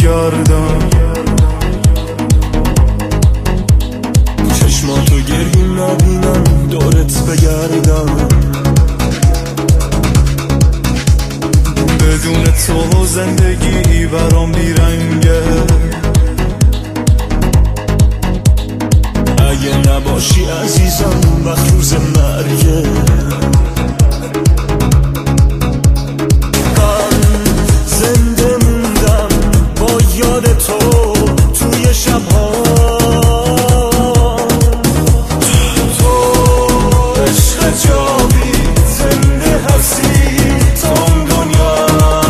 گردم، چشماتو گریه نبینم دورت بگردم. بدون تو زندگی برام بیرنگه، اگه نباشی عزیزم وقت روز مرگه. من زنده موندم با یاد تو توی شبها، تو عشق جاوید زنده هستی تام دنیا.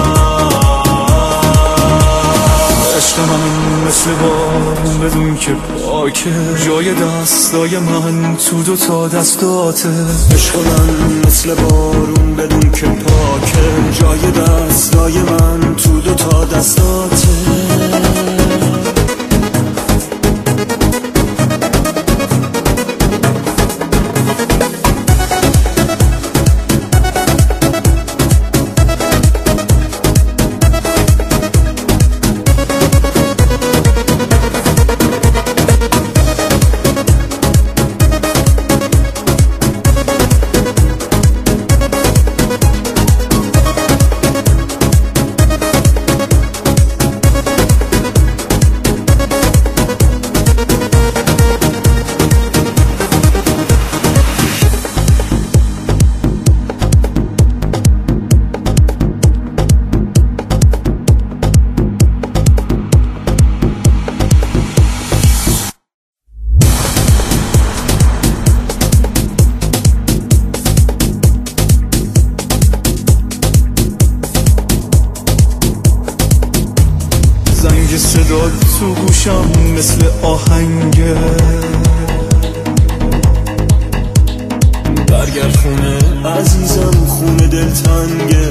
عشق من مثل بارون بدون که پاکه، جای دستای من تو دو تا دستاته. عشق من مثل بارون بدون که پاکه، جای دستای من تو دو تا دستاته. زنگ صدا تو گوشم مثل آهنگه، برگرد خونه عزیزم خونه دلتنگه.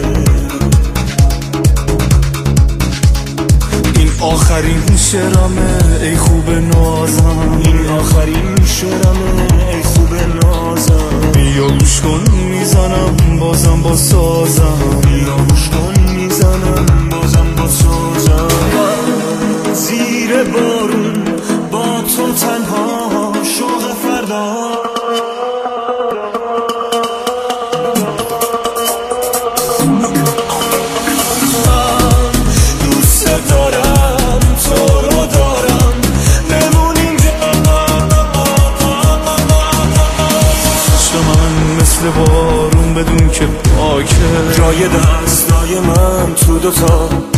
این آخرین شعرمه ای خوب نازم، این آخرین شعرمه ای خوب نازم. بیا گوش کن میزنم بازم با سازم، بیا گوش کن میزنم بازم با سازم. زیر بارون با تو تنها شوق فردا، من دوست دارم تو رو دارم بمون اینجا. عشق من مثل بارون بدون که پاکه، جای دستای من تو دوتا